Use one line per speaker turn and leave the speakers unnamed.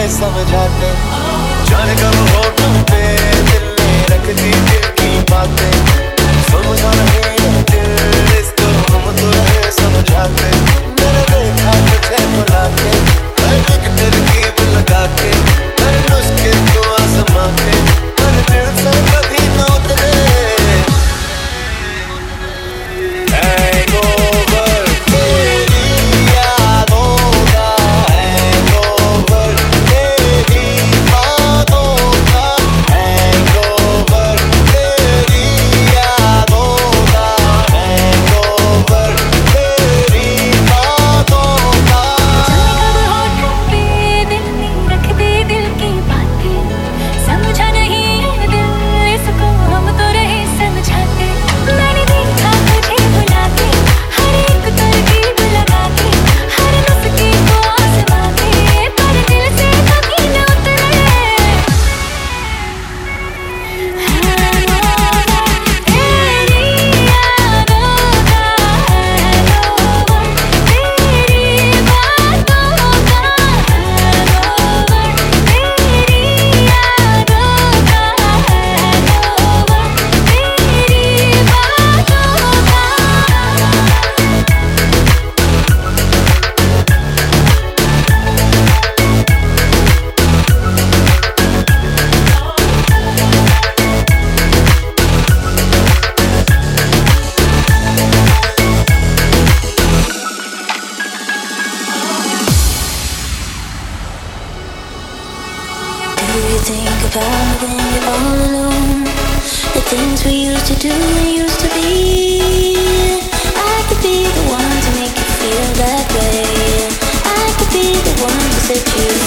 समझाते, जाने कब होठों पे दिल ने रख दी दिल की बातें, समझा नहीं है दिल इसको हम तो रहे समझाते। मैंने देखा तुझे बुला के, हर एक तरकीब लगा के, हर नुस्खे को आजमा के, पर दिल से कभी न उतरे।
Think about when you're all alone, the things we used to do and used to be. I could be the one to make you feel that way. I could be the one to set you